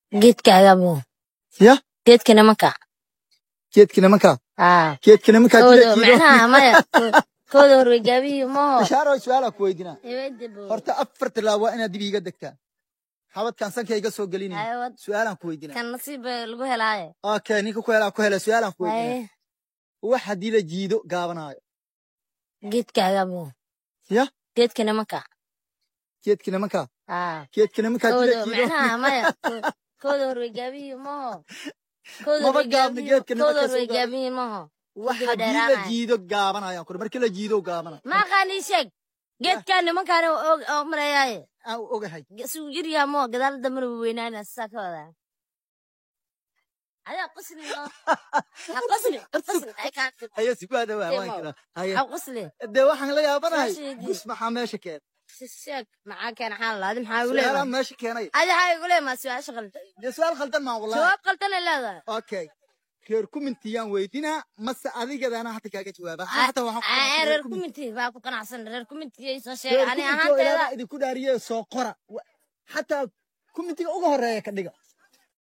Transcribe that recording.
geedkaaga buu ya geedkana maka geedkina markaa macnaha maya kooda hore gaabiyo ma bishaaro su'aal ku weydiina horta afar tilaabo inaad dib iga degtaa xabadkan sankayga soo gelinay su'aalan ku weydiina kan nasiib lagu helaayo okay ninka ku hela su'aalan ku weydiina wax hadii la jiido gaabanayo geedkaaga buu ya geedkana maka geedkina markaa macnaha maya kooda hore gaabiyo ma kooda hore gaabiyo ma wax hadii la jiido gaabanayo markii la jiido gaabanayo ma qani sheeg geedkan nimankaan oo mareeyay ogahay suu jiriya mo gadaal damar weynaana saakada ayaa qosli ay ka ayo sibaada waan kala ayaa qosli de waxaan la yaabanahay gus maxaa meesha keen sheeg maxaa keen xal laadin maxaa u leeyahay meesha keenay ayaa u leeyahay ma su'aal shaqal de su'aal khaldan ma wallahi jawaab khaldan leedahay okay reer kumintiyan weydina mase adigadana hata kaaga jawaaba hata waxaan reer kuminti baa ku qanacsan reer kuminti soo sheegay ani ahaanteeda idinku dhaariye soo qora hata kumintiga ugu horeeya ka dhiga